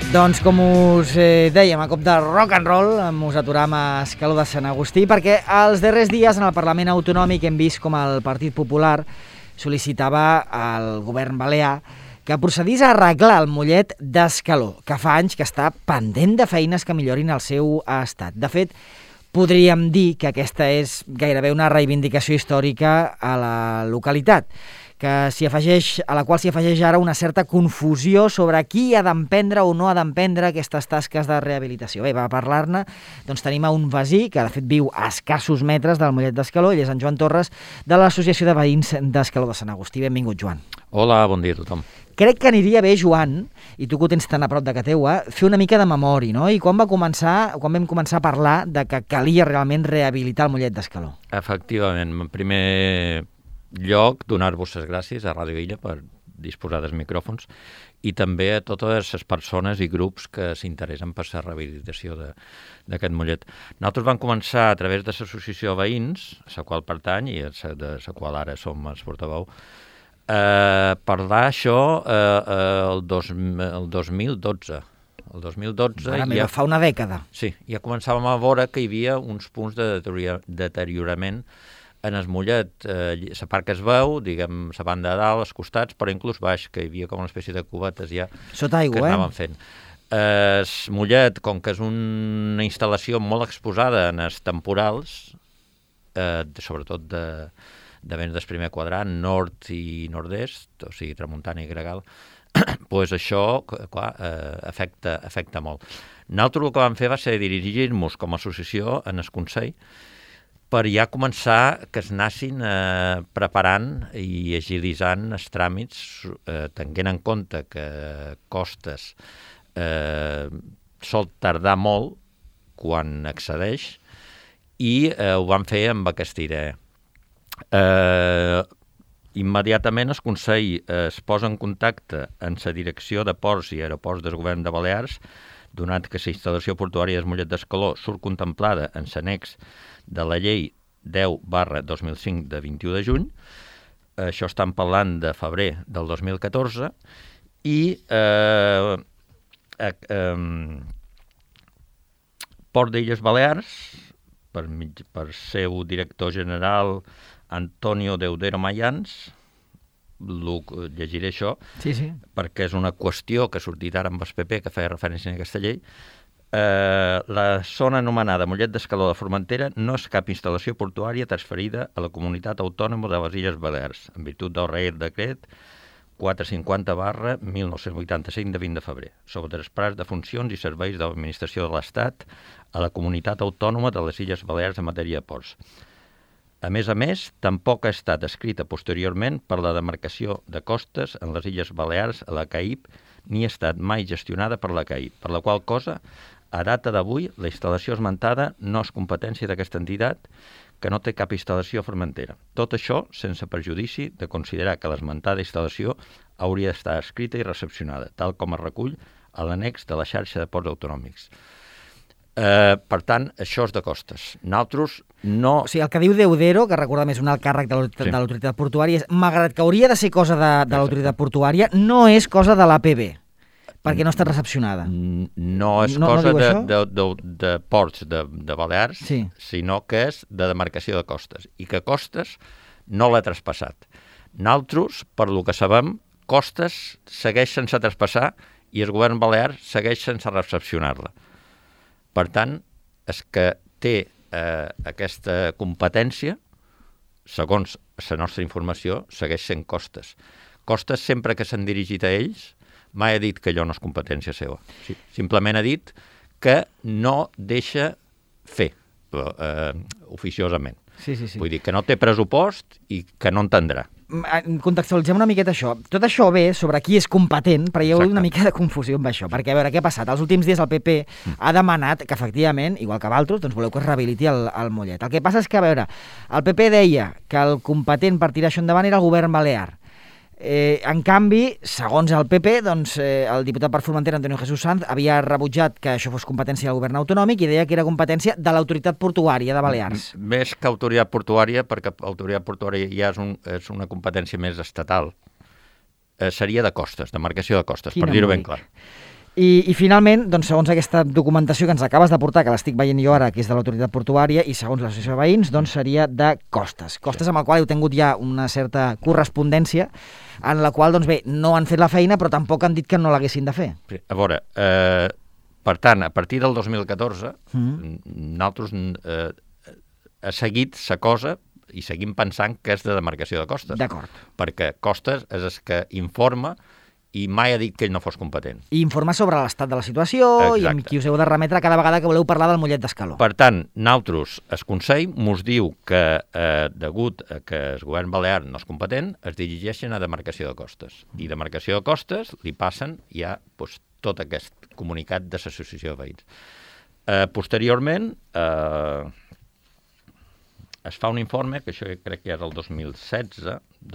Doncs com us dèiem, a cop de rock and roll, us aturam a Escaló de Sant Agustí, perquè els darrers dies en el Parlament Autonòmic hem vist com el Partit Popular sol·licitava al govern balear que procedís a arreglar el mollet d'Escaló, que fa anys que està pendent de feines que millorin el seu estat. De fet, podríem dir que aquesta és gairebé una reivindicació històrica a la localitat, a la qual s'hi afegeix ara una certa confusió sobre qui ha d'emprendre o no ha d'emprendre aquestes tasques de rehabilitació. Bé, per parlar-ne, doncs tenim a un veí que de fet viu a escassos metres del mollet d'Escaló, ell és en Joan Torres, de l'Associació de Veïns d'Escaló de Sant Agustí. Benvingut, Joan. Hola, bon dia a tothom. Crec que aniria bé, Joan, i tu que ho tens tan a prop de casa teua, fer una mica de memòria, no? I quan vam començar a parlar de que calia realment rehabilitar el mollet d'Escaló? Efectivament, en primer lloc, donar-vos les gràcies a Ràdio Illa per disposar dels micròfons i també a totes les persones i grups que s'interessen per la rehabilitació d'aquest mollet. Nosaltres vam començar a través de l'Associació de Veïns, a la qual pertany i de la qual ara som els portaveu, parlar això el 2012. El 2012 Ara ja fa una dècada. Sí, ja començàvem a veure que hi havia uns punts de deteriorament en el mollet, la part que es veu, diguem, la banda de dalt, els costats, però inclús baix, que hi havia com una espècie de cubetes ja sota aigua, que anaven fent. El mollet, com que és una instal·lació molt exposada en els temporals, sobretot de vents del primer quadrant, nord i nord-est, o sigui, tramuntana i gregal, doncs això, clar, afecta molt. Nosaltres el que vam fer va ser dirigir-nos com a associació en el Consell per ja començar que es anessin preparant i agilitzant els tràmits, tenint en compte que costes sol tardar molt quan accedeix, i ho vam fer amb aquesta idea. Immediatament el Consell es posa en contacte amb la Direcció de Ports i Aeroports del Govern de Balears, donat que la instal·lació portuària del mollet d'Escaló surt contemplada en l'annex de la llei 10/2005 de 21 de juny, això estan parlant de febrer del 2014, i Port d'Illes Balears, per seu director general Antonio Deudero Mayans, llegiré això, sí. perquè és una qüestió que ha sortit ara amb el PP que feia referència a aquesta llei. La zona anomenada Mollet d'Escaló de Formentera no és cap instal·lació portuària transferida a la comunitat autònoma de les Illes Balears, en virtut del Reial Decret 450/1985 de 20 de febrer, sobre traspàs de funcions i serveis de l'administració de l'Estat a la comunitat autònoma de les Illes Balears en matèria de ports. A més, tampoc ha estat escrita posteriorment per la demarcació de costes en les Illes Balears a la CAIP, ni ha estat mai gestionada per la CAIP, per la qual cosa, a data d'avui, la instal·lació esmentada no és competència d'aquesta entitat, que no té cap instal·lació a Formentera. Tot això sense perjudici de considerar que l'esmentada instal·lació hauria d'estar escrita i recepcionada, tal com es recull a l'annex de la xarxa de ports autonòmics. Per tant, això és de costes. Nosaltres no... O sigui, el que diu Deudero, que recordem és un alt càrrec de l'autoritat portuària, és, malgrat que hauria de ser cosa de l'autoritat portuària, no és cosa de l'APB, perquè no està recepcionada. No és cosa de ports de Balears, sí, sinó que és de demarcació de costes, i que costes no l'ha traspassat. Nosaltres, per lo que sabem, costes segueix sense traspassar i el govern balear segueix sense recepcionar-la. Per tant, és que té aquesta competència, segons la nostra informació, segueix sent costes. Costes, sempre que s'han dirigit a ells, mai ha dit que allò no és competència seva. Simplement ha dit que no deixa fer oficiosament. Sí. Vull dir que no té pressupost i que no entendrà. Contextualitzem una miqueta això. Tot això ve sobre qui és competent, però hi ha una mica de confusió amb això, perquè a veure què ha passat. Els últims dies el PP ha demanat que efectivament, igual que Valtros, doncs voleu que es rehabiliti el mollet. El que passa és que, a veure, el PP deia que el competent per tirar això endavant era el govern balear. En canvi, segons el PP, doncs, el diputat per Formentera, Antonio Jesús Sanz, havia rebutjat que això fos competència del govern autonòmic i deia que era competència de l'autoritat portuària de Balears. Més que autoritat portuària, perquè autoritat portuària ja és una competència més estatal. Seria de costes, de marcació de costes, per dir-ho ben clar. I finalment, doncs, segons aquesta documentació que ens acabes de portar, que l'estic veient jo ara, que és de l'autoritat portuària, i segons l'associació de veïns, doncs seria de Costes. Costes amb el qual heu tingut ja una certa correspondència, en la qual, doncs bé, no han fet la feina, però tampoc han dit que no l'haguessin de fer. A veure, per tant, a partir del 2014, nosaltres ha seguit la cosa i seguim pensant que és de demarcació de Costes. D'acord. Perquè Costes és el que informa i mai ha dit que ell no fos competent. I informar sobre l'estat de la situació. Exacte. I amb qui us heu de remetre cada vegada que voleu parlar del Mollet d'Escaló. Per tant, nosaltres, el Consell mos diu que, degut a que el govern balear no és competent, es dirigeixen a demarcació de Costes. I demarcació de Costes li passen ja tot aquest comunicat de l'associació de veïns. Posteriorment, es fa un informe, que això crec que és el 2016,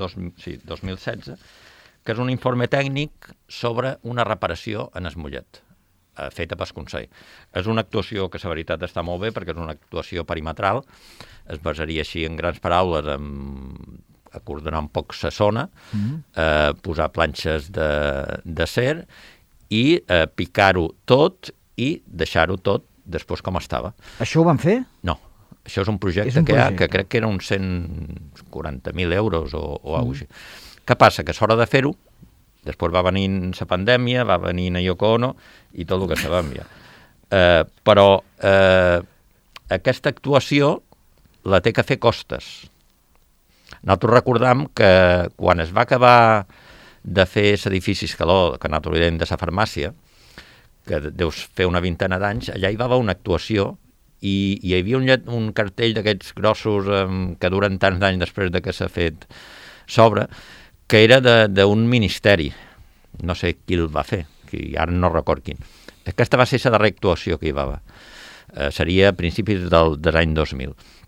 que és un informe tècnic sobre una reparació en el Mollet, feta pel Consell. És una actuació que, la veritat, està molt bé, perquè és una actuació perimetral, es basaria així en grans paraules, en acordonar un poc la zona, posar planxes d'acer i picar-ho tot i deixar-ho tot després com estava. Això ho van fer? No. Això és un projecte que crec que era uns 140.000 euros o alguna cosa així. Què passa? Que és hora de fer-ho, després va venir la pandèmia, va venir la Yoko Ono i tot el que sabem ja. Però aquesta actuació la té que fer Costes. Nosaltres recordam que quan es va acabar de fer l'edifici Escaló, que nosaltres li dèiem de la farmàcia, que deus fer una vintena d'anys, allà hi va haver una actuació i hi havia un cartell d'aquests grossos que duren tants d'anys després de que s'ha fet sobre, que era d'un ministeri. No sé qui el va fer, ara no record quin. Aquesta va ser la darrera actuació que hi va haver. Seria a principis de l'any 2000.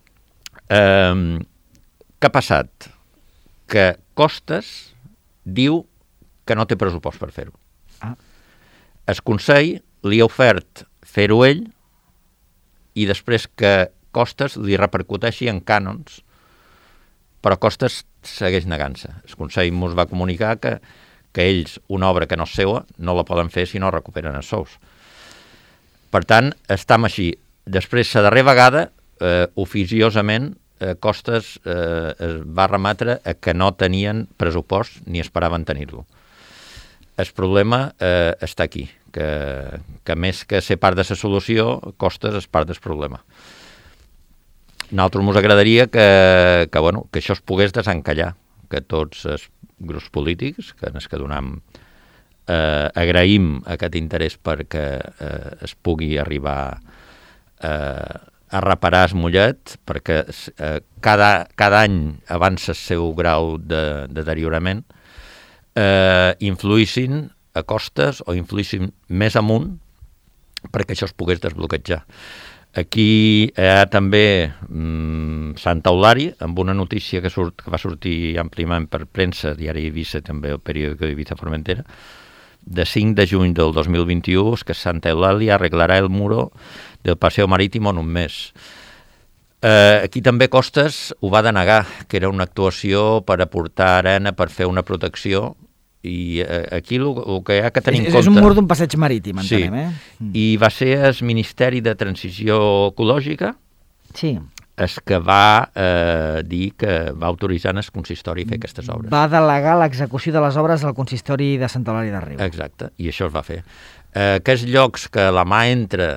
Què ha passat? Que Costes diu que no té pressupost per fer-ho. El Consell li ha ofert fer-ho ell i després que Costes li repercuteixi en cànons, però Costes segueix negant-se. El Consell ens va comunicar que ells, una obra que no és seva, no la poden fer si no recuperen els sous. Per tant, estem així. Després, la darrera vegada, oficiosament, Costes es va remetre a que no tenien pressupost ni esperaven tenir-lo. El problema està aquí, que més que ser part de la solució, Costes és part del problema. A nosaltres ens agradaria que això es pogués desencallar, que tots els grups polítics, que en els que agraïm aquest interès perquè es pugui arribar a reparar el Mollet, perquè cada any avança el seu grau de deteriorament, influïssin a Costes o influïssin més amunt perquè això es pogués desbloquejar. Aquí hi ha també Sant Eulari, amb una notícia que va sortir àmpliament per premsa, diari Eivissa, també el periòdico d'Eivissa Formentera, de 5 de juny del 2021, que Santa Eulàlia arreglarà el muro del Paseo Marítimo en un mes. Aquí també Costes ho va denegar, que era una actuació per aportar arena, per fer una protecció, i aquí el que hi ha que tenir en compte... És un mur d'un passeig marítim, entenem, sí. I va ser el Ministeri de Transició Ecològica el que va dir que va autoritzar el consistori a fer aquestes obres. Va delegar l'execució de les obres al consistori de Sant Eulàlia de Riu. Exacte, i això es va fer. Aquests llocs que la mà entra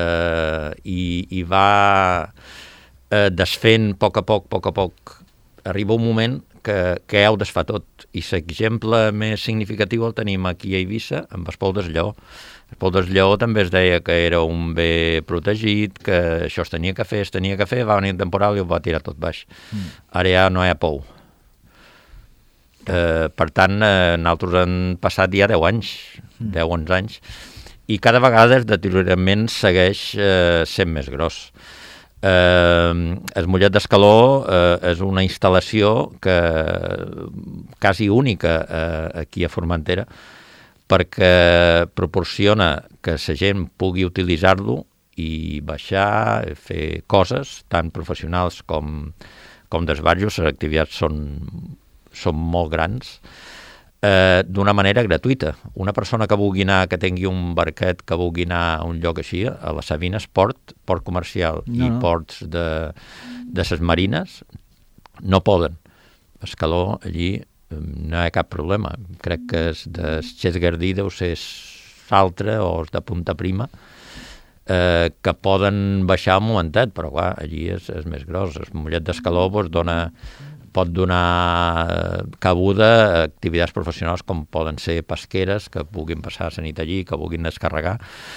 i va desfent a poc, arriba un moment que heu desfà tot. I l'exemple més significatiu el tenim aquí a Eivissa, amb el Pou del Lleó. El Pou del Lleó també es deia que era un bé protegit, que això es tenia que fer, va venir un temporal i ho va tirar tot baix. Ara ja no hi ha pou. Per tant, nosaltres hem passat ja 10 anys, 10-11 anys, i cada vegada el deteriorament segueix sent més gros. El Mollet d'Escaló és una instal·lació quasi única aquí a Formentera, perquè proporciona que la gent pugui utilitzar-lo i baixar, fer coses tan professionals com dels barrios. Les activitats són molt grans. d'una manera gratuïta. Una persona que vulgui anar, que tingui un barquet, que vulgui anar a un lloc així, a la Sabines, port comercial i ports de ses marines, no poden. Escaló, allí no hi ha cap problema. Crec que és de Xesgardí, deu ser Saltre o de Punta Prima, que poden baixar un momentet, però clar, allí és més gros. El Mollet d'Escaló pot donar cabuda a activitats professionals com poden ser pesqueres, que puguin passar la nit allí, que vulguin descarregar,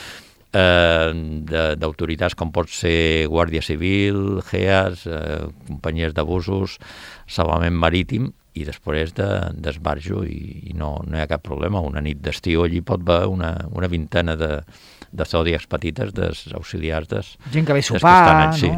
d'autoritats com pot ser Guàrdia Civil, GEAS, companyies de busos, salvament marítim, i després d'esbarjo, i no hi ha cap problema. Una nit d'estiu allí pot haver una vintena de zòdiacs petites, dels auxiliars gent que ve a sopar, sí.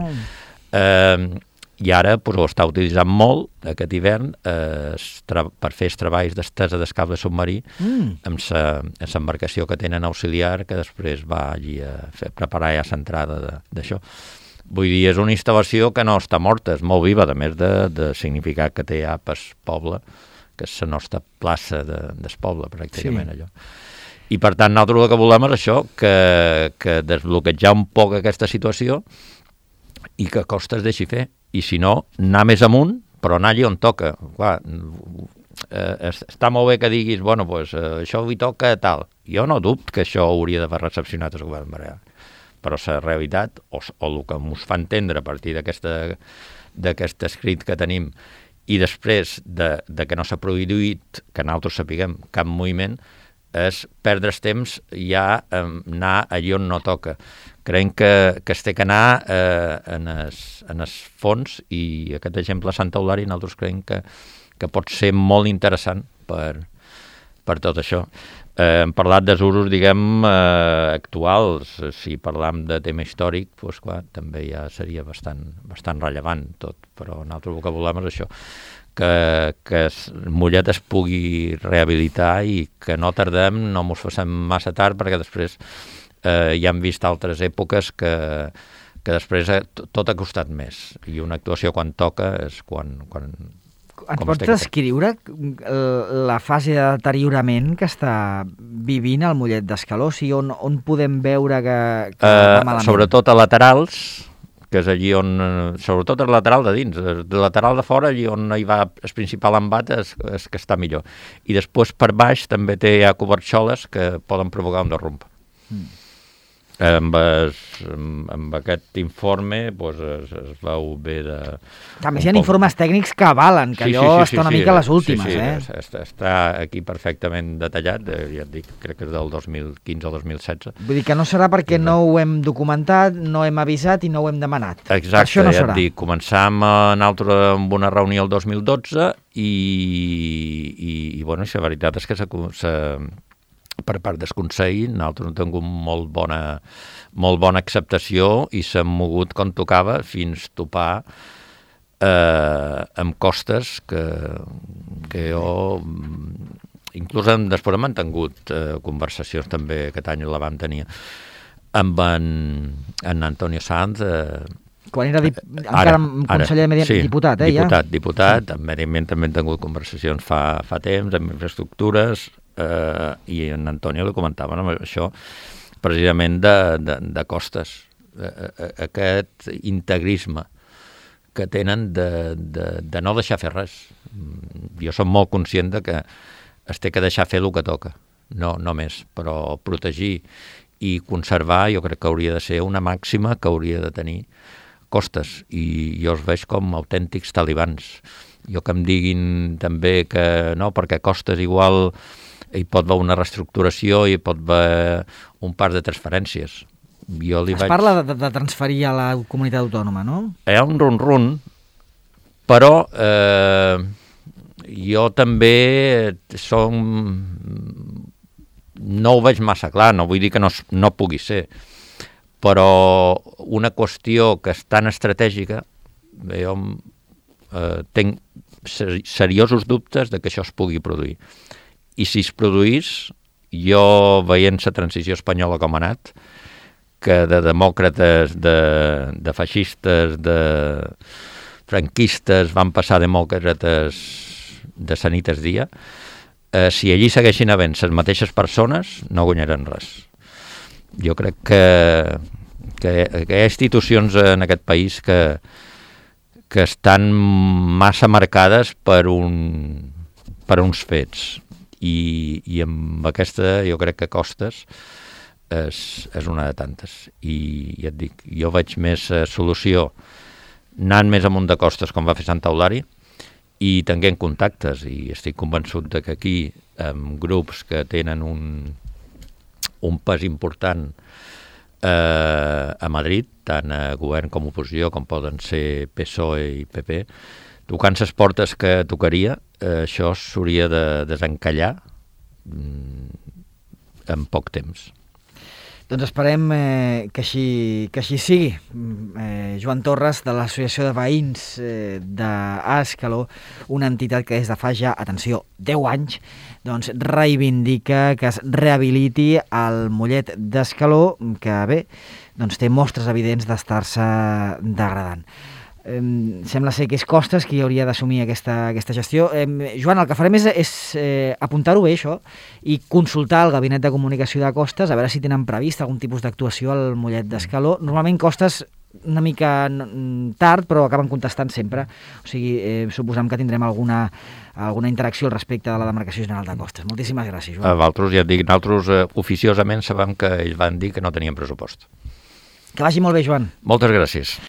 I ara ho està utilitzant molt aquest hivern per fer els treballs d'estesa d'escable submarí amb l'embarcació que tenen auxiliar, que després va allí a preparar ja l'entrada d'això. Vull dir, és una instal·lació que no està morta, és molt viva, a més de significar que té ja pel poble, que és la nostra plaça del poble, pràcticament, allò. I per tant, nosaltres el que volem és això, que desbloquejar un poc aquesta situació i que Costa es deixi fer. I si no, anar més amunt, però anar allí on toca. Clar, està molt bé que diguis, bueno, pues, això avui toca tal. Jo no dubto que això hauria d'haver recepcionat el govern balear. Però la realitat, o el que ens fa entendre a partir d'aquest escrit que tenim, i després de que no s'ha produït, que nosaltres sapiguem, cap moviment, és perdre's temps ja anar allí on no toca. Creiem que es té que anar en el fons, i aquest exemple de Sant Eulàri nosaltres creiem que pot ser molt interessant per tot això. Hem parlat dels usos, diguem, actuals. Si parlam de tema històric, doncs clar, també ja seria bastant rellevant tot, però nosaltres el que volem és això, que Mollet es pugui rehabilitar i que no tardem, no mos facem massa tard, perquè després ja hem vist altres èpoques que després tot ha costat més, i una actuació quan toca és quan ens pots descriure la fase de deteriorament que està vivint el Mollet d'Escaló? O sigui, on podem veure que va malament? Sobretot a laterals, que és allí on, sobretot el lateral de dins, el lateral de fora, allí on hi va el principal embat és que està millor. I després per baix també té ja coberxoles que poden provocar un derrump. Amb aquest informe es veu bé de... A més, hi ha informes tècnics que avalen, que allò està una mica a les últimes. Està aquí perfectament detallat, ja et dic, crec que és del 2015 o 2016. Vull dir que no serà perquè no ho hem documentat, no hem avisat i no ho hem demanat. Exacte, ja et dic, començàvem nosaltres amb una reunió el 2012 i bueno, la veritat és que per part del Consell nosaltres hem tingut molt bona acceptació i s'han mogut com tocava fins topar amb costes que jo inclús després hem mantingut conversacions també, aquest any la vam tenir amb en Antonio Sanz, quan era encara conseller de Medi Ambient, diputat, diputat, amb Medi Ambient també hem tingut conversacions fa temps, amb infraestructures, i en Antonio li comentaven això precisament de costes, aquest integrisme que tenen de no deixar fer res. Jo som molt conscient de que es té que deixar fer el que toca, no més, però protegir i conservar jo crec que hauria de ser una màxima que hauria de tenir Costes, i jo els veig com autèntics talibans. Jo que em diguin també que no, perquè Costes igual hi pot haver una reestructuració i hi pot haver un parc de transferències. Parla de transferir a la comunitat autònoma, no? Hi ha un run-run, però jo també no ho veig massa clar, no vull dir que no pugui ser, però una qüestió que és tan estratègica, jo tinc seriosos dubtes de que això es pugui produir. I si es produís, jo veient la transició espanyola com ha anat, que de demòcrates, de feixistes, de franquistes van passar a demòcrates de sa nit es dia, si allí segueixin havent les mateixes persones, no guanyaran res. Jo crec que hi ha institucions en aquest país que estan massa marcades per uns fets, i amb aquesta jo crec que Costes és una de tantes, i ja et dic, jo veig més solució anant més amunt de Costes, com va fer Sant Eulari, i tenint contactes, i estic convençut de que aquí, amb grups que tenen un pes important a Madrid, tant a govern com a oposició, com poden ser PSOE i PP, tocant les portes que tocaria, això s'hauria de desencallar en poc temps. Doncs esperem que així sigui. Joan Torres, de l'Associació de Veïns d'Escaló, una entitat que des de fa ja, atenció, 10 anys, doncs reivindica que es rehabiliti el Mollet d'Escaló, que bé, doncs té mostres evidents d'estar-se degradant. Sembla ser que és Costes qui hauria d'assumir aquesta gestió. Joan, el que farem és apuntar-ho bé, això, i consultar el Gabinet de Comunicació de Costes, a veure si tenen previst algun tipus d'actuació al Mollet d'Escaló. Normalment Costes una mica tard, però acaben contestant sempre. O sigui, suposem que tindrem alguna interacció al respecte de la demarcació general de Costes. Moltíssimes gràcies, Joan. Nosaltres, ja et dic, nosaltres oficiosament sabem que ells van dir que no tenien pressupost. Que vagi molt bé, Joan. Moltes gràcies.